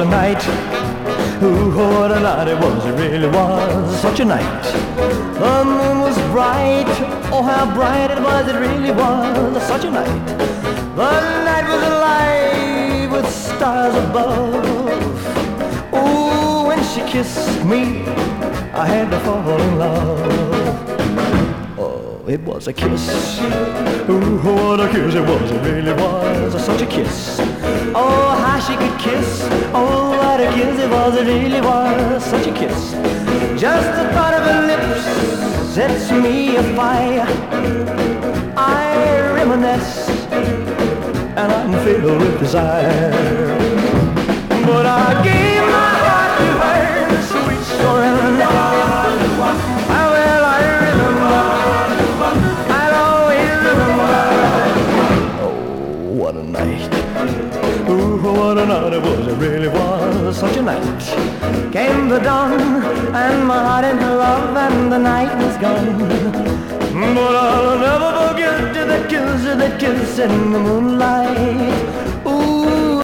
night. Ooh, what a night it was, it really was such a night. The moon was bright, oh how bright it was, it really was such a night. The night was alive with stars above. Ooh, when she kissed me, I had to fall in love. Oh, it was a kiss. Ooh, what a kiss it was, it really was such a kiss. Oh, how she could kiss. Oh, what a kiss it was, it really was such a kiss. Just the thought of her lips sets me afire. I reminisce and I'm filled with desire. But I gave my heart to her, sweet surrender. How well I remember, I'll always remember. Oh, what a night. Ooh, what a night it was, it really was such a night. Came the dawn, and my heart into love, and the night was gone. But I'll never forget that kiss in the moonlight.